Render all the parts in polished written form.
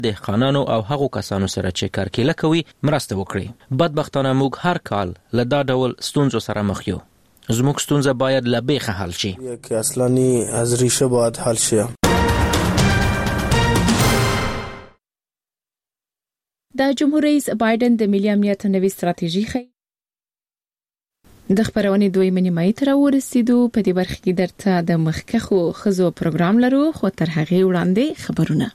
دهقانانو او هغو کسانو سره چې کارکیله کوي مرسته وکړي. بدبختانه موږ هر کال له دا ډول ستونزو سره مخ یو. زموږ ستونزه باید له بیخه حل شي. که اصلانی از ریشه باید حل شي. د جمهور رئیس بایدن د ملي امنیت نوې ستراتیژي د خبرونې دویمه نیمایي تر ورسېدو. په دې برخه کې درته د مخکښو ښځو پروګرام لرو، خو تر هغې وړاندې خبرونه.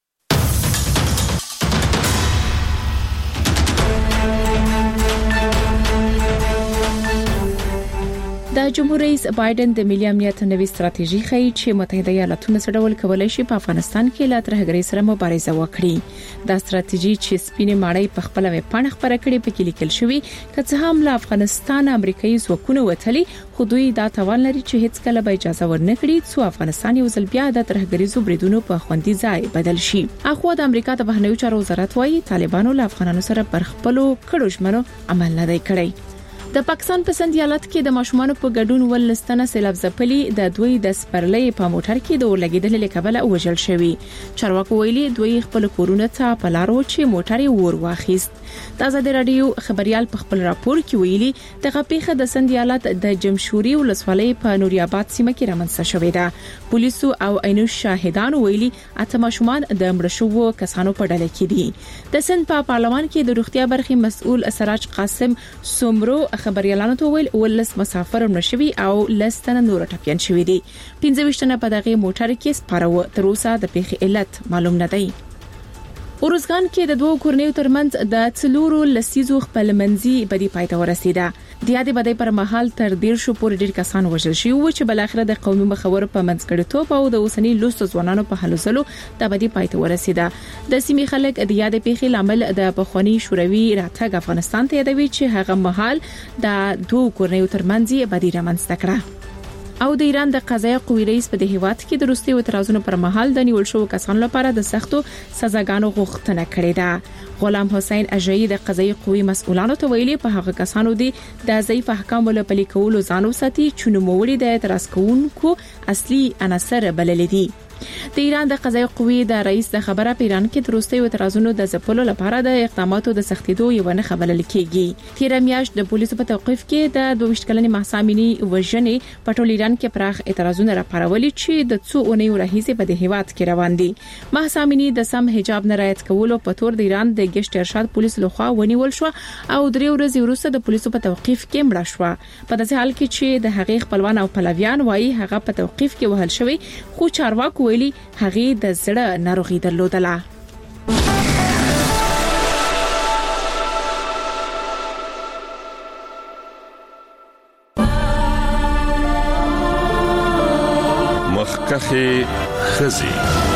د جمهور رئیس بایدن د ملي امنیت نوې ستراتیژي ښیي چې متحده ایالاتونه څه ډول کولای شي په افغانستان کې له ترهګرۍ سره مبارزه وکړي. دا ستراتیژي چې سپینې ماړی په خپل ویبپاڼه خبره کړې په کې لیکل شوی چې څه هم له افغانستان امریکایي ځواکونه وتلي، خو دوی دا توان لري چې هیڅ کله به اجازه ورنکړي چې افغانستان یو ځل بیا د ترهګریزو بریدونو په خوندي ځای بدل شي. اخو د امریکا د بهرنیو چارو وزارت وايي طالبانو له افغانانو سره پر خپلو کړو ژمنو عمل نه دی کړی. د پاکستان په سند ایالت کې د ماشومان په ګډون ولستانه سیلاب ځپلي د دوی د سپرلې په موټر کې د ورلګیدل لکبل وژل شوی. چارواکو ویلي دوی خپل کورونه ته په لارو چې موټر یې ور واخیست. د آزاد رادیو خبريال په خپل راپور کې ویلي د غپیخه د سند ایالت د جمشوري ولسوالۍ په نوري آباد سیمه کې رامنځته شوې ده. پولیسو او عینو شاهدانو ویلي اته ماشومان د مړ شوو کسانو په ډله کې دي. د سند په پارلمان کې د روغتیا برخې مسؤل سراج قاسم سومرو خبريالانو ته ویل ولس مسافر نشوي او لستنه نور ټپيان شوي دي. 15 تنه په دغه موټر کې سپارو. تر اوسه د پیښې علت معلوم نه دی. اورزګان کې د دوه کورنیو ترمنځ د څلورو لسیزو خپل منځي بدی پاتې ورسیده. د یادې بدی پر مهال تر 150 پورې ډیر کسان وژل شوي و چې بل اخر د قومي مخاور په منځګړیتوب او د اوسنی لوست ځوانانو په هلو ځلو د بدی پاتې ورسیده. د سیمې خلک د یادې پیښې لامل د بخونی شوروي راتګ افغانستان ته یادوي چې هغه مهال د دوه کورنیو ترمنځ بدی رامنځته کړه. او د ایران د قضایي قوې رئیس په د هیواد کې د روسي اعتراضونو پر مهال د نیول شو کسانو لپاره د سختو سزاګانو غوښتنه کړې ده. غلام حسین اجایی د قضایي قوې مسؤلانو ته ویلي په هغه کسانو دي د ضعیف احکام له پلي کولو ځانو ساتي چې نوموړي د اعتراض کوونکو اصلي عناصر بلل دي. د ایران د قضایي قوې د رئیس د خبره په ایران کې د روسي اعتراضونو د ځپلو لپاره د اقداماتو د سختیدو یو نه خبرل کیږي. تیر میاشت د پولیسو په توقيف کې د 22 کلنې مهسا امینی وژنې په ټول ایران کې پراخ اعتراضونه راپارولي چې د څو اونیو راهیسې په د هیواد کې روان دي. مهسا امینی د سم حجاب نه رعایت کولو په تور د ایران د گشت ارشاد پولیس لخوا ونیول شو او 3 ورځې وروسته د پولیسو په توقيف کې مړه شو. په داسې حال کې چې د هغې خپلوان او پلویان وایي هغه په توقيف کې وهل شوی، خو چارواکو ویلي هغه د زړه ناروغي درلودله. مخکخي خزي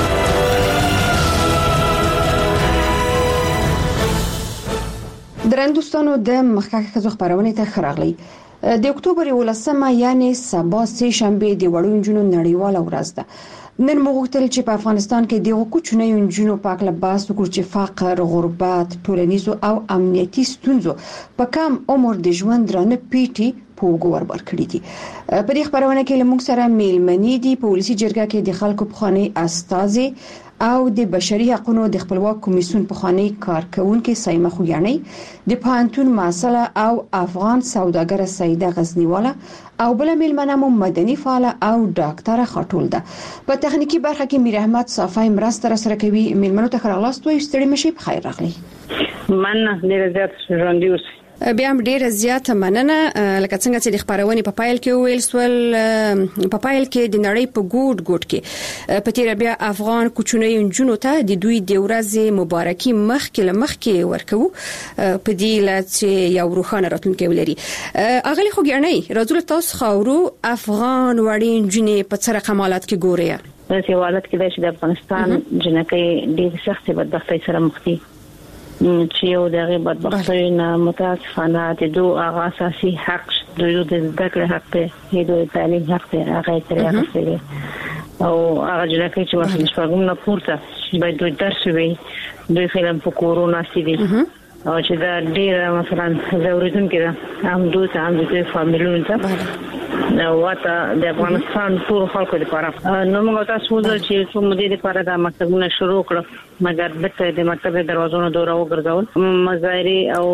درندوستانو د مخکخي خزو خبرونه ته خراغلي. د اکتوبر 11 یعنی سبا سه شنبه د وړو جنونو نړیواله ورځ ده. نن مغوښتل چې په افغانستان کې د کوچنیو جنونو په اړه بحث وکړو چې فقر، غربت، ټولنیزو او امنیتي ستونزو په کم عمر د ژوند درنه پیټي په وګور ورکړي دي. په دې خبرونه کې لمونږ سره میلمنې دي په پولیسي جرګه کې د خلکو پخوانی استازي او د بشري حقوقو د خپلواک کمیسیون پخوانی کارکونکو سایمه خوګیاني، د پانتون مسله او افغان سوداګر سیده غزنیواله او بل میلمنه مو مدني فعال او ډاکټر خټول ده. په تخنیکی برخه کې میر احمد صافای مرسته سره کوي. میلمنو ته خلاص توي ستړي مشي په خیر راغلي. من ډیر زیات ژوندیوس بیا هم ډیره زیاته مننه. لکه څنګه چې د خبرونې په پایل کې ویل سول، په پایل کې د نړۍ په ګوټ ګوټ کې په تیر بیا افغان کوچنیو جنونو ته د دوی د ورځې مبارکي مخکې ورکو په دې لته یو روخانه راتلونکي ولري. اغلی خوګیاني راځول تاسو خاورو افغان وړین جنې په څه رقمالات کې ګوري. په دې حالت کې د افغانستان جنکې ډېر سخت بدبختۍ سره مخ دي چې یو دغه بدبختۍ نه متاسفانه د دوه هغه اساسي حق د زده کړې حق دی، د تعلیم حق دی، هغه ترې حق دی او هغه جنکې چې مثلا شپږم نه پورته باید دوی درس وي، دوی فلم په کورونا سي دي او چې دا ډېر مثلا ضرورتون کې هم دوی هم د فامیلونو ته واته د افغانستان ټول خلکو لپاره نو موږ تاسو چې څو مودې لپاره د مکتبونو شروع کړو مګر دغه د مکتب دروازونو دوره وګرځول مظاهره او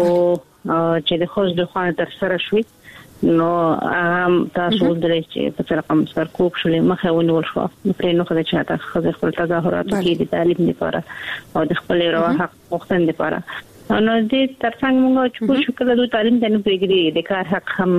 چې د خوځ د خوانه تر سره شوي نو تاسو درې چې په څیر کوم سرکوب شولې مخه ونیول شو پرې نو خدای چې تاسو خپل تظاهرات کې د تعلیم لپاره او د خپل روا حق وختن لپاره نو دې ترڅنګ موږ چې شو کله د تعلیم د نپېګري د کار حق هم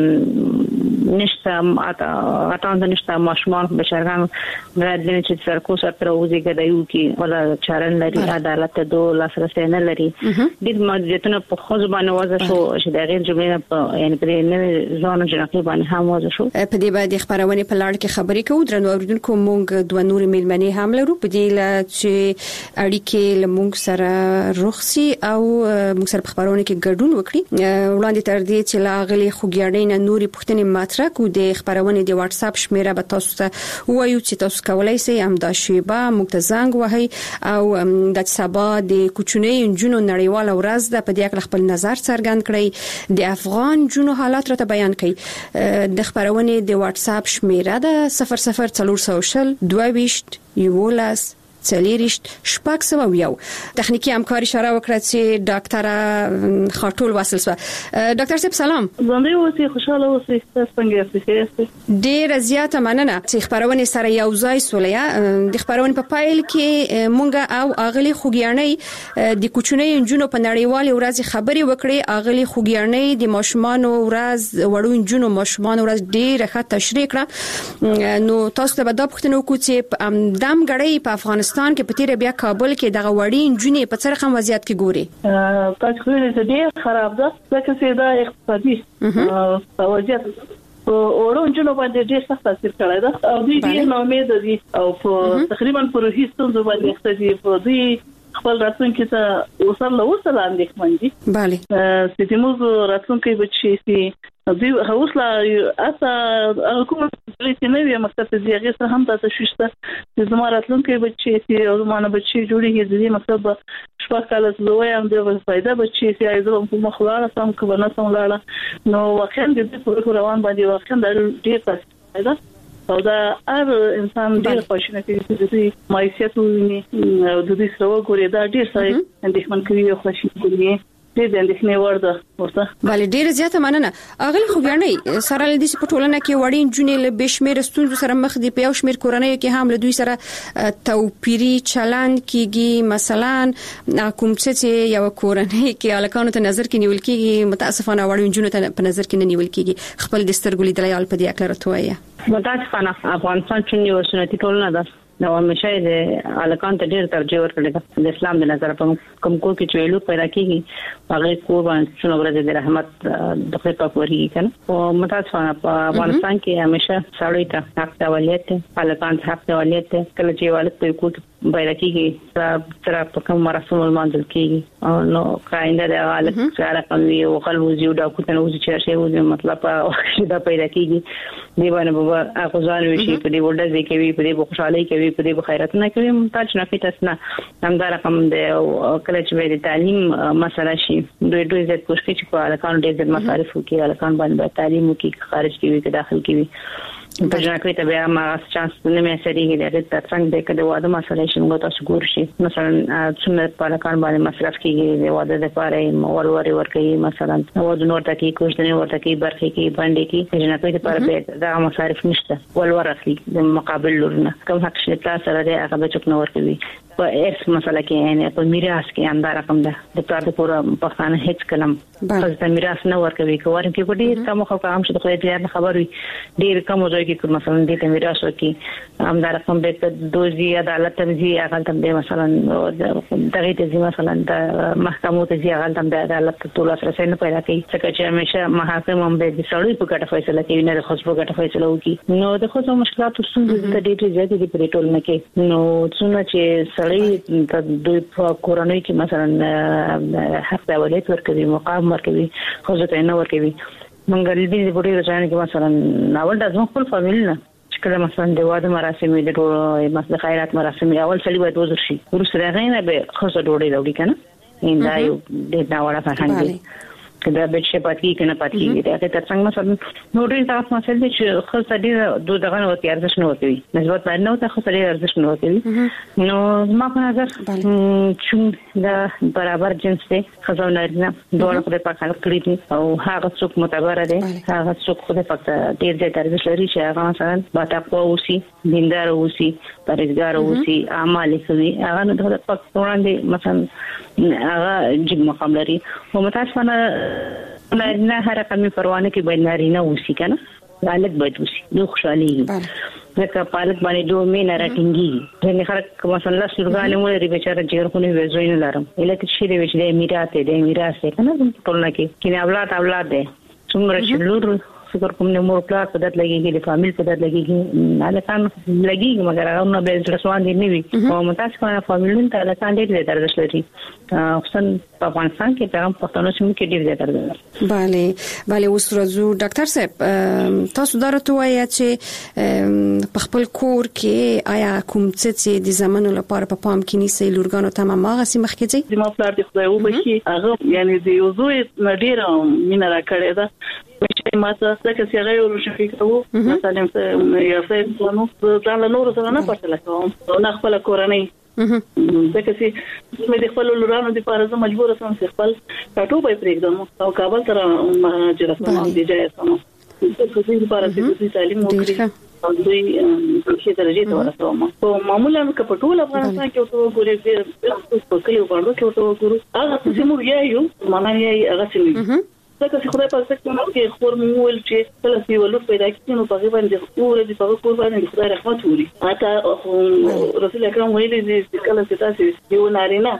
مثلا نشته اته نشته ماشومان بشرګان غواړي چې سرکو سره وځي کېدایو کې ولا چارن لري عدالت ته لاسرسي نه لري د ماجتونه په خو ځبانه وځه شو چې د غیر جمله په یعنی په نوې ځانو جنقي باندې هم وځه شو په دې باندې خبرونه په لړ کې خبرې کوو درنو اوریدونکو موږ دوه نور میلمنې هم لرو په دې ل چې اړیکې لمونږ سره رخصي او موږ سره په خبرونه کې ګډون وکړي وړاندې تر دې چې لاغلي خوګیاړي نه نوري پښتنې مطرح کو د خبرونه د واتس اپ شمیره به تاسو ته وایو چې تاسو کولای شئ هم دا شیبه موږ ته زنګ وهي او د سبا د کوچنۍ جنونو نړیواله ورځ د په دې اړه خپل نظر څرګند کړئ د افغان جنونو حالات راته بیان کړئ د خبرونه د واتس اپ شمیره د 00400 22 یولس څلېرشت شپږ سو یو تخنیکی همکاري اشاره وکړه چې ډاکټر خاطول وصل سو ډاکټر صاحب سلام باندې اوسې خوشاله اوسې تاسو څنګه یاست ډېر زیاته مننه چې خبرونه سره یو ځای سولیا د خبرونه په پایل کې مونږ او اغلی خوګیانې د کوچنۍ جنونو په نړیوال ورځ خبري وکړي اغلی خوګیانې د ماشومان ورځ وړو جنونو ماشومان ورځ ډېر ښه تشریح کړه نو تاسو ته د پښتنو کو چې دم غړې په افغانستان کې په تیر بیا کابل کې دغه وړین جنې په څرخه وضعیت کې ګوري تاسو خو دې خراب ده ځکه چې دا اقتصادي وضعیت اورو جنو باندې ډېر سخت تاثیر کړی ده او دې نو امید دي او په تقریبا پر هیڅ څه باندې اقتصادي په دې خپل راتلونکي ته وصل اندېښمن دي bale ستیموز راتلونکي بچي سي دوی هوسلا اسا حکومت چې نوې مکتب ته ځي سره هم تاسو شوشته چې زموږ راتلونکي بچي سي او زموږ بچي جوړیږي د دې مکتب شپږ کال زلوې هم د فائدہ بچي سي ایزو په مخلاله سم کبنه سم لاړه نو واقعا د دې روان باندې واقعا ډېر فائدہ او دا هر انسان ډېر خوشاله کوي چې د مایسیت ویني او د دې سره وګوري دا ډېر ځای اندېښمن کوي او خوشاله کوي دې د اندېښنې وړ ده ورته bale ډېر زیاته مننه اغل خوګیانې سره لدی په ټولنه کې وړین جنې له بشمیر ستونزو سره مخ دي په یو شمیر کورنۍ کې هم له دوی سره توپیری چلند کیږي مثلا کوم چې یو کورنۍ کې الکانو ته نظر کې نیول کیږي متاسفانه وړین جنې ته په نظر کې نه نیول کیږي خپل د سترګو لیدلای په دې اکل راتوي متاسفانه افغانستان چې یو سنتي ټولنه ده نو همیشه د الکان ته ډېر ترجیح ورکړي د اسلام د نظر په کوم کو کې چې ویلو پیدا کیږي هغه قربان شنو ورته د رحمت د خپل پوري کنه او متاسفانه په افغانستان کې همیشه سړی ته حق اوليت الکان ته حق اوليت کله چې والد په کو پیدا کیږي تر په کوم مراسم المنزل کیږي نو کاینده د الک سره کوي او قلوزي او دا کوته نو چې شی و مطلب دا پیدا کیږي دی باندې بابا اخوځان وشي په دې وړه ځکه وی په دې خوشحالي کوي په دې خیرات نه کوي ممتاز نه فیتسنا هم دا رقم د کله چې د تعلیم مسله شي دوی زیات کوشش کوي الکان ډېر مصارف کوي الکان باندې تعلیم کوي خارج کوي که داخل کوي په ځکه ته بیا ما چانس نه مې سړي د څنګه د کده واده مسله شي موږ تاسو ګور شي مثلا څومره په الکان باندې مصرف کیږي د واده لپاره وروري ورکوي مثلا واده نور ته کې کوښښ نه ورته کې برخه کې باندې کې ځنه په لپاره دا مصارف نشته ولور اخلي د مقابل لورنه کوم حق شي تاسو سره د هغه بچو نور کوي په اس مسله کې یعنی په میراث کې هم دا رقم ده د پاره پورا پښتانه هیڅ کلم پس د میراث نه ورکوي کوم کې په ډیر کم خو هم چې خو دې خبري ډیر کم ځای کې مثلا دې میراث ورکي هم دا رقم به دوزي عدالت ته ځي هغه تم به مثلا دغه ته مثلا د محکمو ته ځي هغه تم د عدالت ټول سره نه پیدا کوي څنګه چې همیشه محاکم هم به د سړی په ګټه فیصله کوي نه د خصوصي په ګټه فیصله وکړي نو د خصوصي مشکلات څنګه د ډېر زیاتې د پریټول نه کې نو څنګه چې سړی د دوی په کورنۍ کې مثلا حق د ولایت ورکوي مقام ورکوي خو ځکه نه ورکوي منګل دې په ډېر ځای کې مثلا اول د خپل فامیل نه کله مثلا د واده مراسم د ټول مثلا خیرات مراسم اول سړي باید وزر شي ورسره غینه به خصوصي ډوډۍ راوړي کنه دا یو د ناوړه فرهنګ کدا به چې پاتې کنه پاتې دا ته څنګه مثلا نو ډېر تاسو مسله چې خو سړي دوه دغه نو ارزښت نه ورکوي نسبت باندې نو ته خو سړي ارزښت نه ورکوي نو ما په نظر چې دا برابر جنس دی خزو نه دوه خو په کار کړی دي او هغه څوک معتبر دي هغه څوک خو په ډېر ډېر ارزښت لري چې هغه مثلا باټا اوسي دیندار اوسي پرهیزګار اوسي اعمال کوي هغه نو د پک وړاندې مثلا هغه جګ مقام لري او متاسفانه نه هر کمی پروانه کې باید نارینه اوسي کنه غالب باید اوسي نو خوشالي ځکه پالک باندې دوه مینه راټینګي ځنه خلک مثلا سرګانې مو لري بیچاره جوړونه وځوي نه لرم الکه شي دی چې د میراث کنه ټولنه کې کینه اولاد دی څومره چې لور فکر کوم نه مور پلار په دات لګيږي د فامیل په دات لګيږي نه کان لګيږي مګر هغه نه به ځلسوان دي نه وي او متاسفانه فامیلون ته له کان ډېر درځ لري خصوصا په افغانستان کې پیغام پښتنو سیمه کې ډېر درځي bale اوس راځو ډاکټر صاحب تاسو درته وایي چې په خپل کور کې آیا کوم څه د زمانو لپاره په پام کې نیسي لورګانو ته ماغه سیمه کې دي ما پلار دې خدای وبخي هغه یعنی د یو زوی ډېر مینه را کړې ده چې ماته څنګه چې هغه ورشي کوو مثلا یو څه پلانو ځان له نور سره نه پټل کوم نو خپل کورنۍ ځکه چې مې د خپل لورانو لپاره زه مجبور شوم چې خپل کاټو به پرېږدم او کابل ته مهاجرت کوم د ځای سم څه څه لپاره چې تعلیم وکړم او دوی په درجه ته ورسوم او معمولا په ټول افغانستان کې اوسو ګورې په کلیو باندې کې اوسو ګورو هغه چې موږ یو معنی یې هغه څه ځکه چې خدای په څیر کې خور مول چې کله چې ولود پیدا کړي نو په باندې اور دې په کور باندې خدای رحمت وکړي اته رسول اکرم ویلي چې کله چې تاسو یو نارینه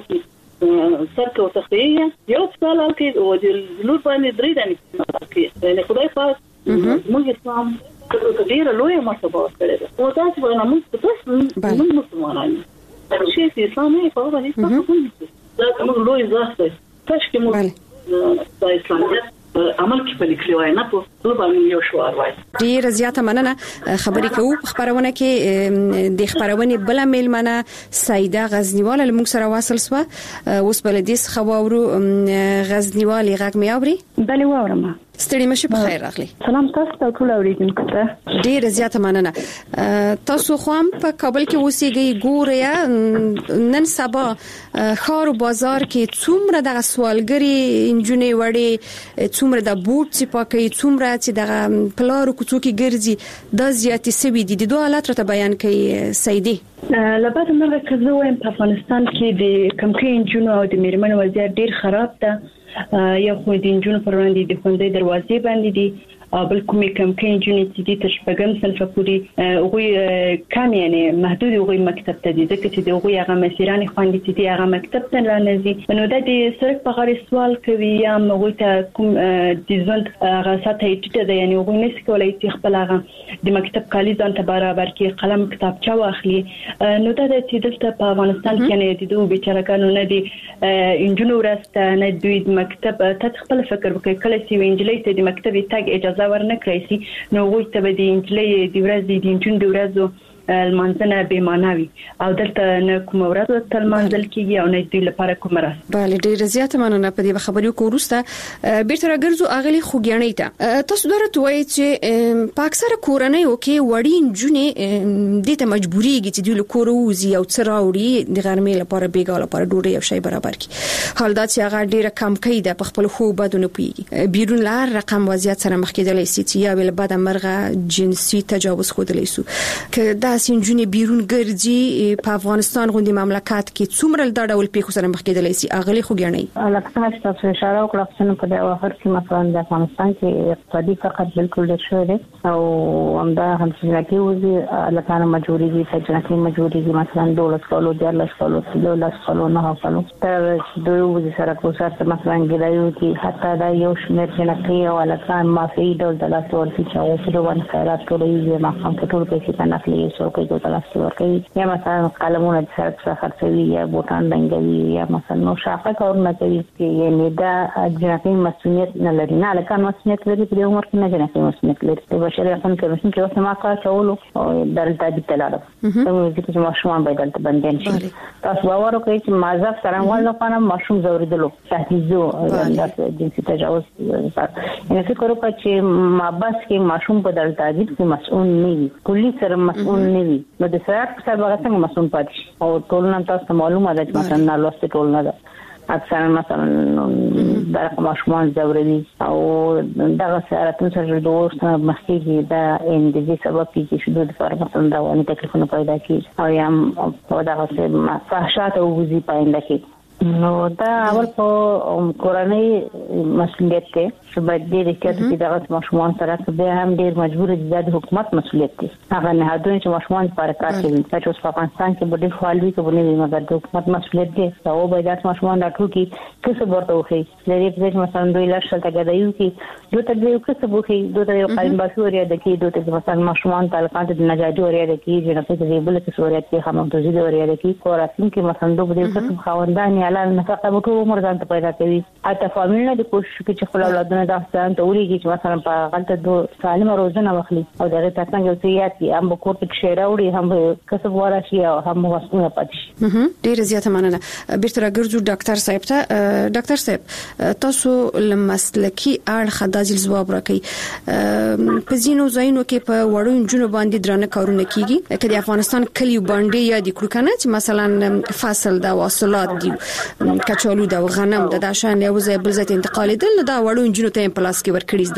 ورته سرکه او تخیه یو څال کې او د لور باندې درې دانې کې یعنی خدای پاک موږ اسلام ډېر لوی مرتبه ورکړي او تاسو باندې موږ مسلمانان چې اسلام یې په باندې تاسو دا موږ لوی ځای تاسو کې موږ د اسلامي عمل کې په لیکلو نه په ټول باندې یو شوار وای ډیر زیاته مننه خبرې کوو خبرونه کې د خبرونه بل میلمنه سیده غزنیوال له موږ سره واصل سو اوس بل دې خواورو غزنیوال غږ مې اوري بل واورم ستړي مشه په خیر راغلی سلام تاسو ته ټول اوریدونکو ته ډیر زیاته مننه تاسو خو هم په کابل کې اوسېږئ ګوریا نن سبا خار او بازار کې څومره د سوالګری انجونې وړي څومره د بوت چې پاکي څومره چې د پلارو کوڅو کې ګرځي د زیاتې سوي دي د دوه حالت راته بیان کوي سیدي لپاره موږ کزویم په افغانستان کې د کمکې انجونو او د میرمنو وضعیت ډیر خراب ده یو خو د انجونو پر وړاندې د خوندې دروازې باندې دي بل کومې کمکې انجونې چې د تشبګم صنف پورې هغه کم یعنی محدود هغه مکتب ته دي ځکه چې هغه هغه مسیران خوندې چې هغه مکتب ته لانځي نو د سرک په غیر سوال کوي یا هغه ته کوم د ژوند هغه ساته ټیټه ده یعنی هغه نس کولای چې خپل هغه د مکتب کالي ځان ته برابر کې قلم کتابچه واخلي نو دا چې دلته په افغانستان کې نه دي دوه بیچارهګانو نه دي انجونو ورسته نه دوی مکتب ته خپل فکر وکړي کله چې وینجلې ته د مکتب تاګ اجازه ورنه کړی سي نو غوښته به د انجلې د ورځې د انجون د ورځو المنځنه به معنوي او دلته نه کوم ورځ تل منځل کیږي او نه دوی لپاره کوم راز bale ډیر زیاته مننه په دې خبرو کو ورسته بیرته راګرځو اغلی خوګیانې ته تاسو درته وایي چې په اکثره کورنۍ کې وړین جونې د ته مجبوريږي چې دوی له کور وځي او څراوړي د غرمې لپاره بیګا لپاره ډوډۍ او شی برابر کی حال دا چې هغه ډیره کم کیده په خپل خو بدونه پیږي بیرون لار رقم وضعیت سره مخ کېدلای شي چې یا بل بعد مرغه جنسي تجاوز خودلای شو که دا سنجونی بیرون ګرځي په افغانستان غوندي مملکت کې څومره د ډول پیښو سره مخ کېدلای شي اغلی خوګیانې لکه تاسو اشاره وکړه په دغه وخت کې مثلا د افغانستان کې اقتصادي فقر بالکل شوی دی او همدا هم چې کې لکه مجبوري چې مجبوري مثلا 12 کالو 14 کالو 12 کالو نه کالو تر دوی وځي سره کوڅه مثلا ګرایو کې حتی دا یو شمېر چې نه او لکه ما فی ډول د لاسو ورته چې او په دوه خیرات کوي ما هم په ټول کې څنګه اخلي سو کارو کوي د تلاش ورکوي یا مثلا قلمونه د سره خرڅوي یا بوتان رنګوي یا مثلا نو شاخه کارونه کوي چې یعنی دا جنسي مسؤلیت نه لري نه لکه مسؤلیت لري په عمر کې نه جنسي مسؤلیت لري د بشري حقوقو کمیشن کې اوس ما کار کولو او دلته د تلاړه څنګه چې ماشومان باید دلته بندین شي تاسو باور وکړئ چې مازه څنګه لپاره ماشوم زوریدلو تهدیدو د جنسي تجاوز یعنی فکر وکړئ چې مابس کې ماشوم په دلته کې مسؤل نه وي کلی سره مسؤل نه وي نو د سره څنګه مسؤل پاتې او ټولنه تاسو معلومه ده چې مثلا نه لوست ټولنه ده اکثر مثلا دا ماشومان زوروي او دغه سره تاسو دوست مخکې دا ان د دې سبب کې چې د فرق مثلا دا ونی تکلیفونه پیدا کیږي او یم په دغه څه فحشات او وزي پاینده کې نو دا اول په کورنۍ مسؤلیت ته چې باید دې کې چې دغه ماشومان سره به هم ډیر مجبور دي د حکومت مسؤلیت دی هغه نه هدوی چې ماشومان پر کار کوي چې اوس په افغانستان کې بډې فعالوي کوي نه مګر د حکومت مسؤلیت دی او باید د ماشومان د ټوکی کسب ورته وخی لري چې مثلا دوی لاشل ته غدایو کې دوی ته یو کسب وخی دوی ته یو قائم باسوري د کې دوی ته مثلا ماشومان تعلقات د نجادي اوري د کې چې په دې بل کې سوريات کې هم د زیږ اوري د کې کوراتین کې مثلا دوی د کسب خوندان اعلان نفقه به ټول عمر ځان ته پیدا کوي اته فامیلونه د کوشش کوي چې خپل اولادونه د ځان ته وريږي چې مثلا په غلطه د سالم روزنه واخلي او دغه تاسو یو چې هم به کور کې شیره وړي هم کسب ورشي او هم مسؤلیت پاتې ډیر زیاته مننه بیرته راګرځو ډاکټر صاحب ته ډاکټر صاحب تاسو لمسلکی اړه د جواب راکړي په ځینو ځایونو کې په وړو جنو باندې درانه کارونه کیږي کله افغانستان کلی باندې یا د کړکنه چې مثلا فاصل د واصلات دي کچالو د غنم د داشان یو ځای بل ځای انتقال دل دا وړو جنو ته پلاس کې ورکړي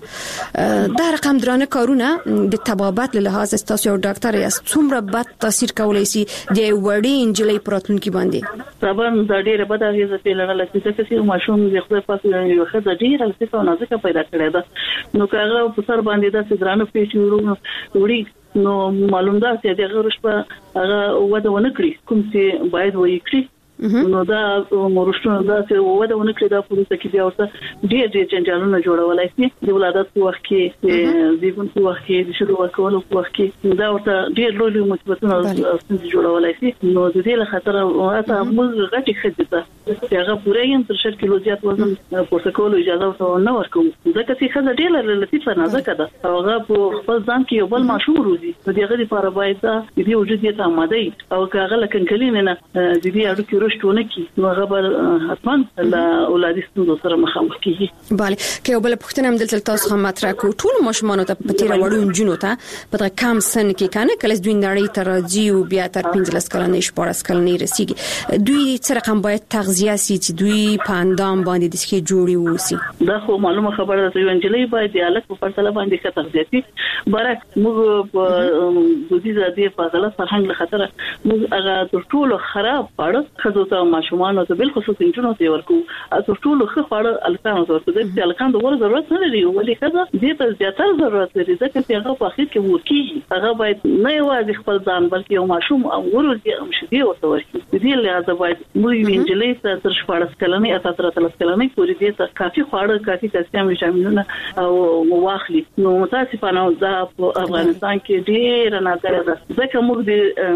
دایسه دا رقم درانه کارونه د تبابت له لحاظ تاسو یو ډاکټر یاست څومره بد تاثیر کولای شي د وړي انجلۍ پراتونکو باندې طبعا دا ډیره بده اغیزه پیلنه لکه چې ماشوم د خپل پاسه یو خزه ډیره څه نازکه پیدا کړی ده نو کاغه په سر باندې دا درانه پیښې وړي نو معلوم ده چې دغه رشبه هغه وده ونکړي کوم چې باید وایي کړی نو دا مرشتونه دا چې وده ونکړي دا پولیسو کې بیا ورته ډېر جنجالونه جوړولای شي د ولادت په وخت کې د زیږون په وخت کې د شروع کولو په وخت کې دا ورته ډېر لوی مصیبتونه جوړولای شي نو د دې له خاطر اته موږ غټي خدمت چې هغه پوره یې تر 100 کیلو زیات وزن پورته کولو اجازه ورته نه ورکوم ځکه چې خزه ډېر لطیفه نازکه ده هغه په خپل ځان کې یو بل ماشوم روزي نو دغه لپاره باید د وجود یې ته آماده او هغه لکنکلین نه د دې اړو کې رښتونه کې نو هغه حتمان له اولادي ستونزو سره مخامخ کیږي bale کې یو بل پوښتنه هم دلته تاسو هم مطرح کوو ټول ماشومان ته په تیر وړو جنو ته په کم سن کې کنه کله دوی نړۍ ته راځي او بیا تر 15 کلنې 14 کلنې رسیږي دوی څه رقم باید تغذیه سي چې دوی په اندام باندې د څه جوړي وسی دا خو معلومه خبره ده چې انجلۍ باید د الک په پرتله باندې ښه تغذیه سي برک موږ په دودیزه دی په غلط فرهنګ له خطر موږ هغه ټول خراب پاړه خزو ماشومان ته بل خصوص انجونو ته ورکو تاسو ټول خو خاړه الکان ورته د الکان د ور ضرورت نه لري ولې کله دې ته زیاتره ضرورت لري ځکه چې هغه په اخر کې ورکی هغه باید نه یوازې خپل ځان بلکې یو ماشوم او ورته هم شدي ورته ورکی دې لهدا باید موږ انجلۍ ته تر 14 کلنې اته تر 13 کلنې پورې دې ته کافي خاړه کافي کلسیم ویټامینونه او واخلي نو متاسفانه دا په افغانستان کې ډېر نادره ده ځکه موږ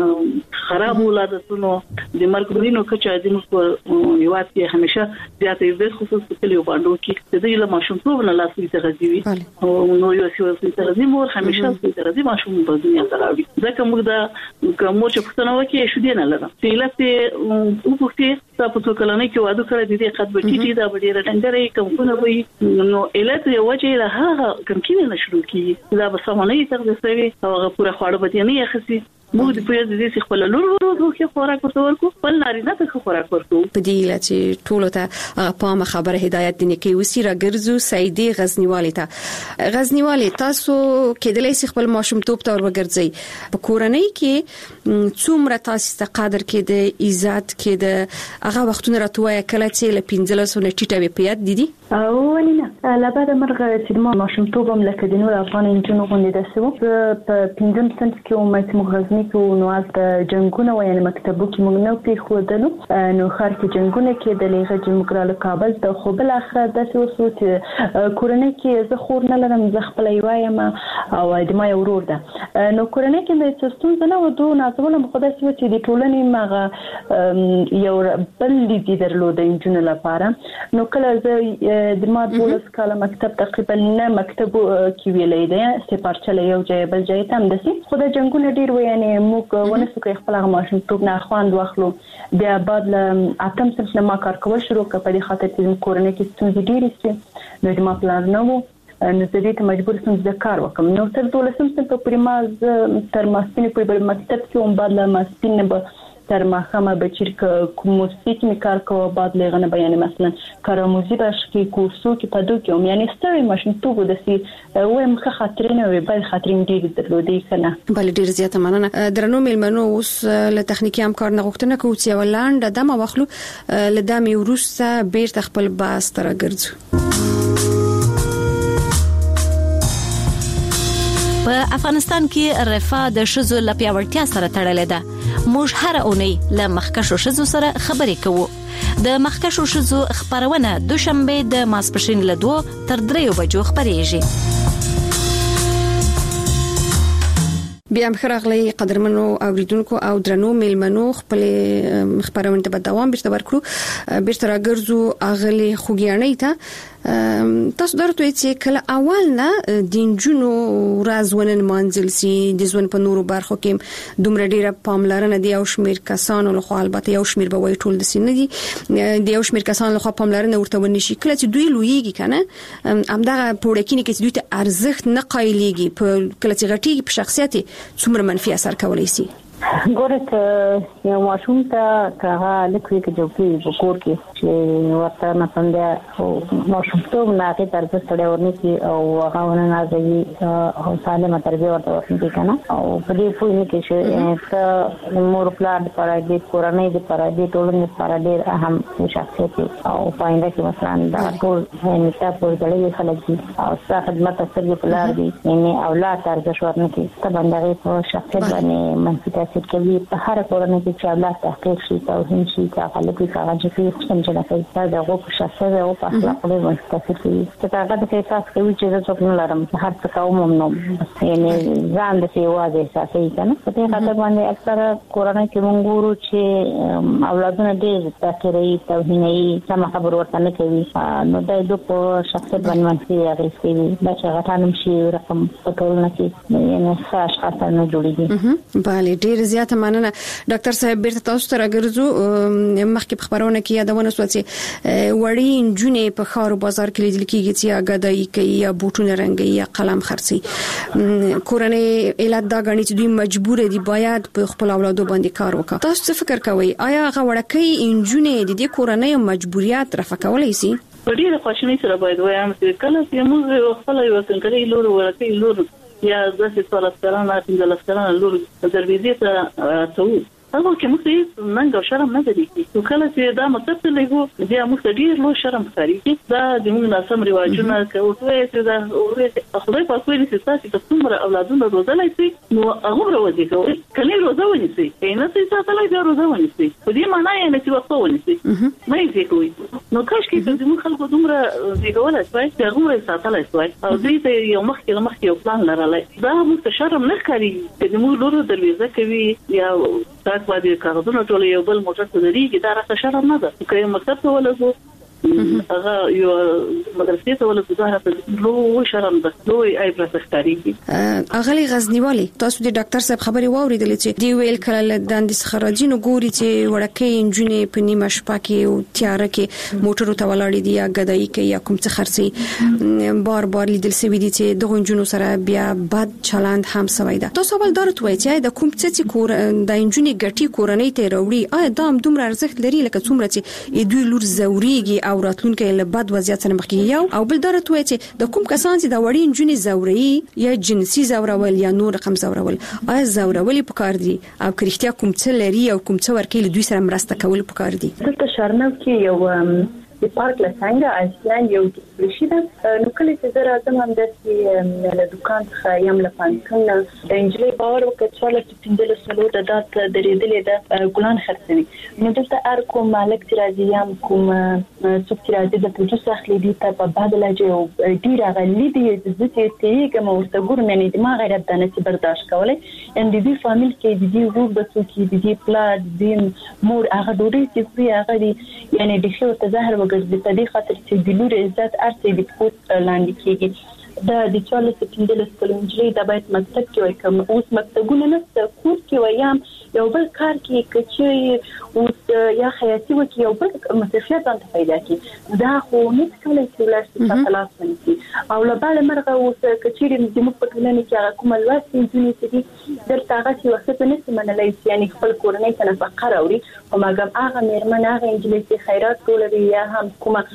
د خراب ولادتونو د مرګورینو کچا د موږ یو وخت همیشه زیاتې د خصوص په کلیو باندې کې د دې له ماشوم ټول نه لاسي تغذیوي او نو یو څه تغذیه مور همیشه تغذیه ماشوم په دنیا ته راوړي ځکه موږ دا کوم چې پښتنه وکي شو دي نه لرم چې لته او پښتې تاسو څو کلنې کې واده کړی دي قد بچی دا ډېر ډنګرې کومونه وي نو الته یو وجه له هغه کوم کې نه شروع کیږي دا به سمونې تغذیه کوي او هغه پوره خواړه به نه یخسي موږ د پیاز دې خپل لور ورو کې خوراک ورکو بل نارینه ته خوراک ورکو په دې لته ټول ته په خبره هدایت دي کې وسی راګرځو سعیدی غزنیوالی ته غزنیوالی تاسو کېدلای شي خپل ماشوم توپ تور وګرځي په کورنۍ کې څومره تاسو ته قادر کې د عزت کې د هغه وختونه راتوي کله چې ل 15 نه ټیټه په یاد دي او ولینه لبعد مرغه چې ما ماشومتوب هم لکه د نور افغان انجونو غونډه دسو په پنځم صنف کې ومه چې مغزنی کې نو از جنگونه و یعنی مکتبو کې موږ نو په خودلو نو خار کې جنگونه کې د لیغه جمهوریت کابل ته خو بل اخر داسې وسو چې کورنۍ کې زه خور نه لرم زه خپل یوایم او د ما ورور ده نو کورنۍ کې د سستون نه و دوه نازول مخدس و چې د ټولنې مغه یو بل دي درلود انجونو لپاره نو کله زه د ما بولس کاله مکتب تقریبا نه مکتب کې ویلې ده سپارچل یو ځای بل ځای ته هم دسي خو د جنگونه ډیر و یعنی موږ ونه سو خپل ماشوم ټوب نه خواند واخلو بیا بعد له اتم صنف نه ما کار کول شروع کړ په دې خاطر چې کورنۍ کې ستونزې ډېرې شي نو ما پلان نه وو نو زه دې ته مجبور شوم چې کار وکم نو تر 12 صنف پورې ما تر ماسپینې پورې مکتب کې هم بعد له ماسپینې به تر ماخامه بچیر که موسیقی می کار کوه بعد لیغنه بیانی مثلا کارآموزی باش که کورسو که پدو که هم یعنی ستوی ماشین تو بودسی ویم که خاطرینه و باید خاطرین دیر درلوده کنه بله ډیر زیاته مننه درنو میلمنو اوس له تخنیکی همکار نغوښتنه کوو چې ولانډه دمه واخلو له دمه وروسته بیرته خپل باس تر ګرځو په افغانستان کې رفاه د شذو لپیاوړتیا سره تړلې ده موږ هر اونۍ له مخکشو شذو سره خبرې کوو د مخکشو شذو خبرونه دوشنبه د ماسپښین له 2 تر 3 بجو خبرېږي بیا هم خراغلی قدرمنو اوریدونکو او درنو میلمنو خپل خبرونه په دوام بیرته ورکړو بیرته راګرځو اغلی خوګیانې ته تاسو درته چې کله اول نه دینجونو رازونه منځل سي د ځون په نورو برخو کې دومره ډیره پاملرنه دی او شمیر کسانو له خو البته یو شمیر به وای ټول د سینې دي د یو شمیر کسانو له خو پاملرنه ورته ونشي کله چې دوی لویږي کنه همدغه پروډکینه کې دوی ته ارزښت نه قایلیږي په کله چې غټي په شخصیت څومره منفي اثر کولای شي ګورته یو ماشوم ته هغه لکه کې جوړي وکور کې چې ورته نه پندې او ماشوم ته نه تر څه ورني او هغه ونه نازي او سالمه تربیه ورته ورني کنه او په دې پوینه کې چې مور پلان پر دې کورنۍ د پر دې ټولنې پر ډېر اهم شخصیت او پاینده کې مثلا دا ټول نتا په ډېر خلک دي او څه خدمت سره په لار دي یعنی اولاد ارزښت ورني کې ته باندې په شخصیت باندې منفي چې کوي په هر کورنۍ کې چې اولاد تحقیق شي توهین شي چې غلطي کاغذ کې خصم جنا کوي دا غو په شخصیت او په اخلاق له مستفید کوي چې هغه د احساس کوي چې زه څوک نه لرم هر څه کوم نو یعنی ځان د سیواز احساس کوي کنه په دې خاطر باندې اکثر کورنۍ کې مونږ ګورو چې اولادونه ډېر تاکري توهیني سم خبر ورته نه کوي نو دا د په شخصیت باندې منفي اغېز کوي دا چې غټانم شي رقم په ټولنه کې یعنی خاص خاطر نه جوړیږي بله ډیر زیاته مننه ډاکټر صاحب بیرته تاسو ته راګرځو مخکې په خبرونه کې یادونه شو چې وړي انجونې په خارو بازار کې لیدل کېږي چې اګدای کوي یا بوټونه رنګي یا قلم خرڅي کورنۍ علت دا غني چې دوی مجبور دي باید په خپل اولادو باندې کار وکړي تاسو څه فکر کوئ آیا هغه وړکې انجونې د دې کورنۍ مجبوریت رفع کولای شي په ډیره خوشنۍ سره باید وایم چې کله چې موږ خپل یو څنګه لور ورته لور یا ځکه چې څلورستانه پنځلستانه لور دروازې ته ته هغه کې موږ نن شرم نه دري چې کله چې دا مطلب ته لګو بیا موږ ډیر لو شرم کوي دا د موږ ناسم رواجونه کوي چې دا خدای په کولی چې تاسو د څومره اولادونو روزلای شي نو هغه روزي کوي کله روزونی شي نه چې تاسو له روزونی شي په دې معنی نه چې وخت ونی شي نه یې کوي نو کاش کې د موږ خلکو دومره زیګول شي چې هغه ساتلای شي او دې ته یو مخکې یو پلان لرلای دا موږ شرم نه کوي چې موږ لور دروازه کوي یا تاسو باندې کاغذونه ټول یو بل موټر ته لري دا راته شرم نه ده که مکتب ته ولګو هغه یو مدرسې ته ولګو دا راته لو شرم ده دوی ای پرستاریږي اغلی غزنیوالی تاسو د ډاکټر صاحب خبري واوریدل چې دی ویل کله د اندیس خراجینو ګوري چې وړکې انجونې په نیمه شپه کې او تیار کې موټر ته ولاړې دي یا غدای کې یا کوم څه خرڅي بار بار لیدل سوي دي چې د انجونو سره بیا بد چلند هم سوي ده تاسو ول درته وایي چې د کوم څه کور د انجونې ګټي کورنۍ ته وروړي آیا دا هم دومره ارزښت لري لکه څومره چې دوی لور زوريږي او راتلونکي له بد وضعیت سره مخ کیږي او بل درته وایي چې د کوم کسان چې د وړي انجونې زوري یا جنسي زورول یا نور رقم زورول آیا زورول په کار دي او کریختیا کوم څه لري او کوم څه ورکې له دوی سره مرسته کول په کار دي دلته شرنو کې یو د پارک له څنګه اصلان یو ډیسپلیشي ده. نو کله چې زه راځم هم د له دکان څخه یم له پانتون د انجلي باور وکړ چې 15 سلو د دات درېدلې ده ګلان خرڅوي. نو دلته هر کوم مالک چې راځي یم کوم څوک چې راځي د پروژې اخلي دي ته په بدله جو ډیر غلي دي چې تیګه مورته ګورم نه دي ما غیرت دنه چې برداشت کولای ان دي فامیل کې دي ورو د څوکې دي پلاد دي مور هغه ډوډۍ چې پری هغه دي یعنی د شو تظاهر وګرځي په دې خاطر چې د لور عزت ارته د کوټ لاندې کېږي. د 14 کلونجري د باید مکتب کې وای کوم اوس مکتبونه نه کور کې وایم یو بل کار کې کچې اوس یا حیاتي وکي یو بل مسافرت ته پیدا کی دا خو نه کله چې ولاسي په خلاص ونی او له بل مرغه اوس کچې د موږ په ټولنه کې هغه کوم لواسي دي چې درته هغه چې وخت نه سمنلای یعنی خپل کورنۍ ته نفقه راوړي او ماګم هغه مېرمن هغه انجلۍ خیرات ټولوي یا هم کومه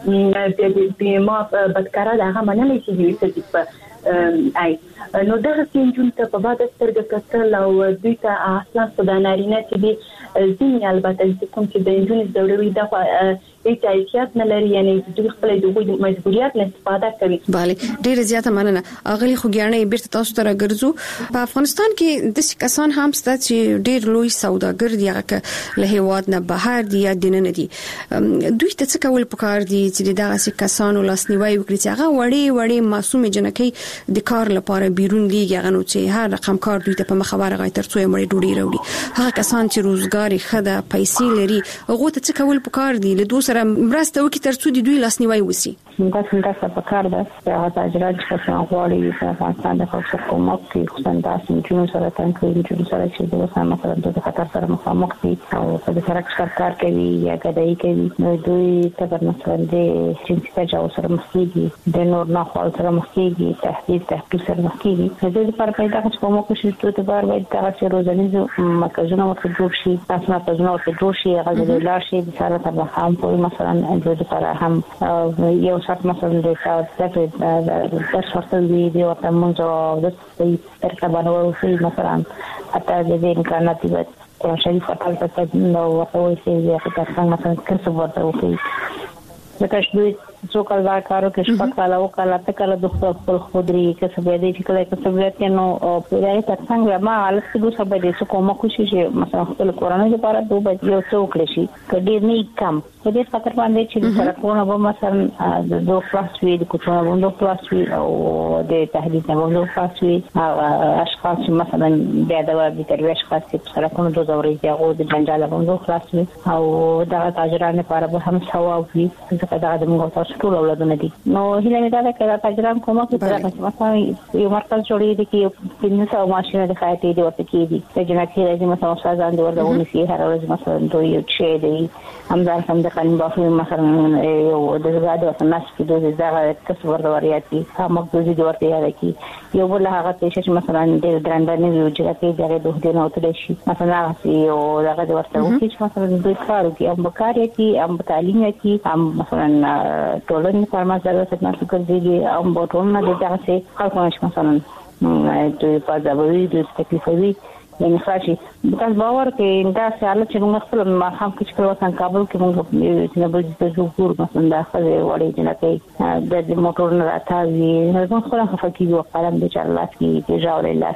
د ما بدکاره هغه منلای شي چې په اي نو دغه سینجون ته په بعد سترګه کتل او دوی ته اصلا سودانارینه چې دي ځینې البته چې کوم چې د انجونې ضروري ده هیڅ احتیاط نه لري یعنی دوی خپل د مجبوریت نه استفاده کوي. bale ډیر زیاته مننه اغلی خوګیانې بیرته تاسو ته راګرځو. په افغانستان کې د کسان هم ست چې ډیر لوی سوداګر دي هغه له هیواد نه بهر دي یا دینه نه دي دوی ته څه کول پکار دي چې دغه کسانو لاسنیوي وکړي چې هغه وړي معصومه جنکې د کار لپاره بیرون لیږي هغه نو چې هر رقم کار دوی ته په مخابره غي ترڅو یې مړي ډوډۍ راوړي. هغه کسان چې روزګار خده پیسې لري هغه ته څه کول پکار دي له دوی سره مرسته وکړي ترڅو د دوی لاسنیوي وسی. دا څنګه په کار ده چې هغه تاجرات چې غواړي په افغانستان د خلکو حکومت کې خصوصا د سنجونو سره تنظیم چې سره چې د وسامه سره د خطر سره مخامخ دي او په سرک سرکار کوي یا ګډای کوي نو دوی ته مثلا د جنسي تجاوز سره مخ کیږي د نور نه خپل سره مخ کیږي تحقیق سره مخ کیږي د دې لپاره پیدا چې کومه کوشش ته بار باید دا چې روزانه مرکزونه ورته جوړ شي تاسو نه پزنو ورته جوړ شي هغه د لاشي د سره تر هم په مثلا د لپاره هم یو څه مثلا د تاسو ورته دی ورته مونږ د ترکبانو ورسې مثلا حتی د دې امکانات دي چې شریف فعال ته نو ورته وایي چې تاسو مثلا کڅ ورته وایي ځکه چې څو کله کارو کې شپږ کاله او کله ته کله د خپل خودري کې څه به دي چې کله څه به ته نو په دې تر څنګه ما الګ څه څه به دي څه کومه کوشش مثلا خپل کورونه لپاره دوه یو څه وکړي شي کډیر نه کم په دې خاطر باندې چې سرکونه به مثلا د دوه کلاس وی د کوڅه باندې دوه کلاس وی او د تهدید نه باندې کلاس وی اشخاص مثلا د ادوار د ترویج خاص چې سرکونه دوه ورې دی او د جنجال باندې کلاس وی او دا تاجرانه لپاره به هم ثواب وي ځکه دا د موږ ټول اولادونه دي نو هیله مې ده چې تاجران کومه چې مثلا یو مرکز جوړې دي چې په نسو ماشینه د خایتي دی ورته کېږي د جناتي راځي مثلا استادان دی ورته ونیسي هر ورځ مثلا دوی یو شی دی همدار هم د قانون بافي مثلا یو د زاده او ناس کې دوی زغه کس ورته ورياتي هم دوی دی ورته یاد کی یو بل هغه چې مثلا د درندنې یو چې دغه دوه دی نو تل شي مثلا یو دغه ورته وکړي چې مثلا دوی کار کوي هم کار کوي هم تعلیم کوي هم مثلا ټولنې فرمایي چې تاسو کوي او بوتونه د تاسو خلکو مثلا دوی په ځابوي د تکلیفوي یعنی خاصي بکاز باور کې دا ساله چې موږ خپل ما هم کې کله وسان کابل کې موږ چې به د جوړ مثلا دا خزه وړي چې نه کوي د موټر نه راځي نو خپل خفقي یو قلم د چارلاس کې د جاولې لاس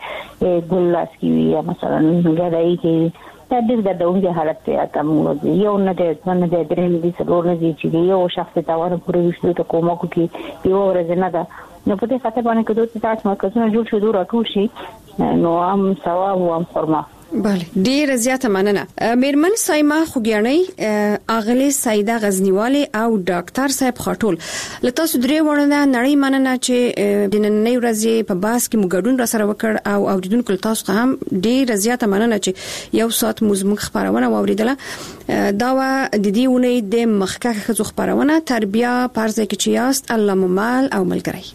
کې ګل لاس کې مثلا غړای کې دا د دغه حالت ته تاسو یو نه د درې دي څلور نه دي چې یو شخص ته ور پورې وشته ته کومه کوي یو ورځ نه ده نو په دې خاطر باندې کې دوی تاسو مرکزونه جوړ شو راټول شي نو هم ثواب او هم خرما. بله ډیر زیاته مننه میرمن سایما خوګیانې اغلی سیده غزنیواله او ډاکټر صاحب خاطول لته سودري ورنه نړۍ مننه چې د نن ورځې په باس کې مګډون را سره وکړ او اوریدونکو تاسو هم ډیر زیاته مننه چې یو سات موږ خبرونه واوریدله دا و د دې ونې د مخکخه خبرونه تربیه پرځ کې چې یاست الله ممال او ملګری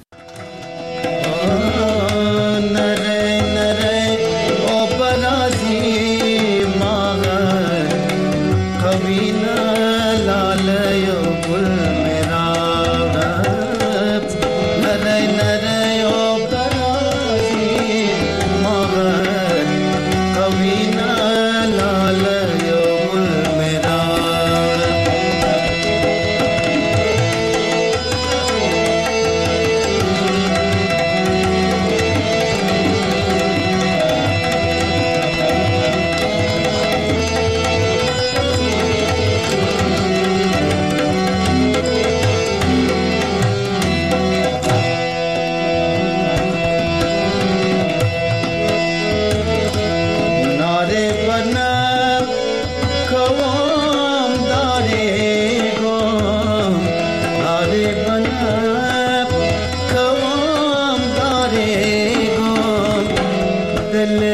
له